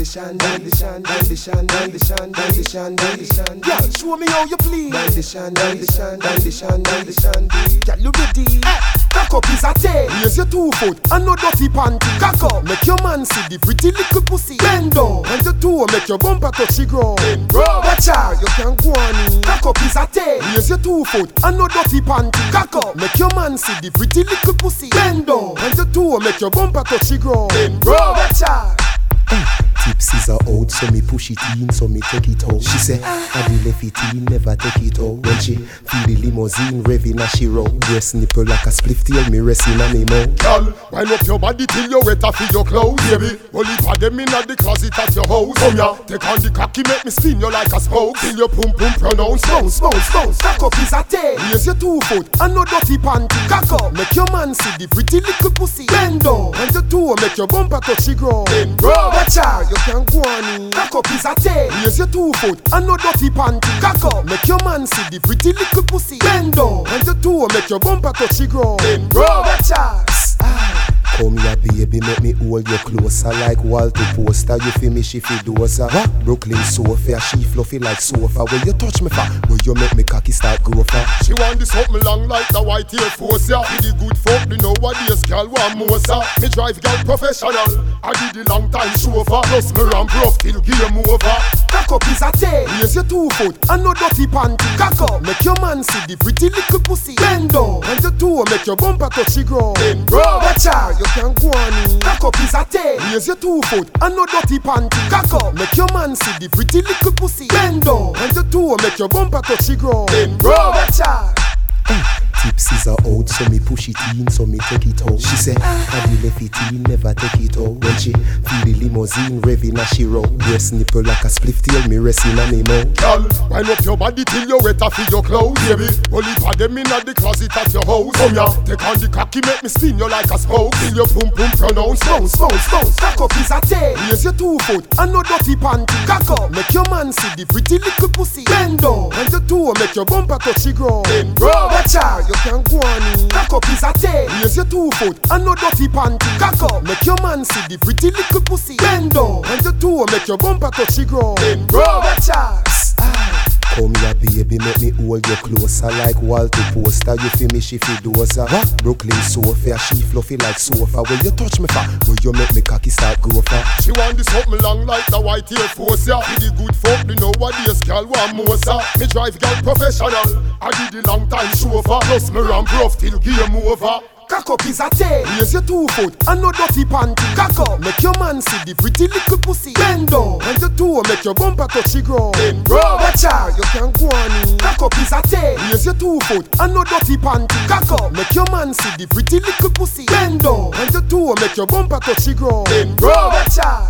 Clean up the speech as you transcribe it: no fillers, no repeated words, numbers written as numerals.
Girl, show me how you please. Girl, you ready? Cock up is a tail. Raise your 2 foot and no dirty panty. Cock up, make your man see the pretty little pussy. Bend down, and your toe make your bumper touch the ground. Watch out, you can go on. Cock up is a tail. Raise your 2 foot and no dirty panty. Cock up, make your man see the pretty little pussy. Bend down, and your toe make your bumper touch the ground. Watch out. Tipsies are out, so me push it in, so me take it out. She say, I be left it in, never take it out. When she feel the limousine revving as she roll, breast nipple like a spliff tail, me resting on me mouth. Girl, wind up your body till you wet off your clothes, baby. Only for them in the closet at your house. Come ya, take on the cocky, make me spin you like a spoke. Till your pum pum pronounce bounce. Cock up is a tail. Raise your 2 foot and no dirty panty. Cock up, make your man see the pretty little pussy. Bend down, and your toe make your bumper touch the ground. Watch out, you can go on. Cock up is a tail. Raise your 2 foot and no dirty panty. Cock up, make your man see the pretty little pussy. Bend down, and your toe make your bumper touch the ground. Watch out. Come here, baby, make me hold you closer like Walter Poster. You feel me, she feel dozer. Brooklyn Sophia, she fluffy like sofa. When you touch me for, when you make me cocky start grow for. She want this something long like the white Air Force, yeah. With the good folk, the nowadays girl want more, sir. Me drive girl professional, I did the long time chauffeur. Plus me ramp rough till game over. Cock up is a tail. Raise your 2 foot and no dirty panty. Cock up, make your man see the pretty little pussy. Bend down, and your toe make your bumper touch the ground. Watch out, you can go on. Cock up is a tail. Raise your 2 foot and no dirty panty. Cock up, make your man see the pretty little pussy. Bend down, and your toe make your bumper touch the ground. Watch out. Tipsies are out, so me push it in, so me take it out. She say, I be left it in, never take it out. When she feel the limousine revving as she roll, breast nipple like a spliff tail, me resting on me mouth. Girl, wind up your body till you wet off your clothes, baby. Only for them in the closet at your house. Come ya, take on the cocky, make me spin you like a spoke. Till your pum pum pronounce bounce. Cock up is a tail. Raise your 2 foot and no dirty panty. Cock up, make your man see the pretty little pussy. Bend down, and your toe make your bumper touch the ground. Watch out, you can go on. Cock up is a tail. Raise your 2 foot and no dirty panty. Cock up, make your man see the pretty little pussy. Bend down, and your toe make your bumper touch the ground. Watch out. Come here, baby, make me hold you closer like Walter Poster. You feel me, she feel dozer. Brooklyn Sophia, she fluffy like sofa. When you touch me for, when you make me cocky start grow for. She want this something long like the white Air Force, yeah. With the good folk, the nowadays girl want more, sir. Me drive girl professional, I did the long time chauffeur. Plus me ramp rough till game over. Cock up is a tail. Raise your 2 foot and no dirty panty. Cock up, make your man see the pretty little pussy. Bend down, and your toe make your bumper touch the ground. Watch out, you can go on. Cock up is a tail. Raise your 2 foot and no dirty panty. Cock up, make your man see the pretty little pussy. Bend down, and your toe make your bumper touch the ground. Watch out.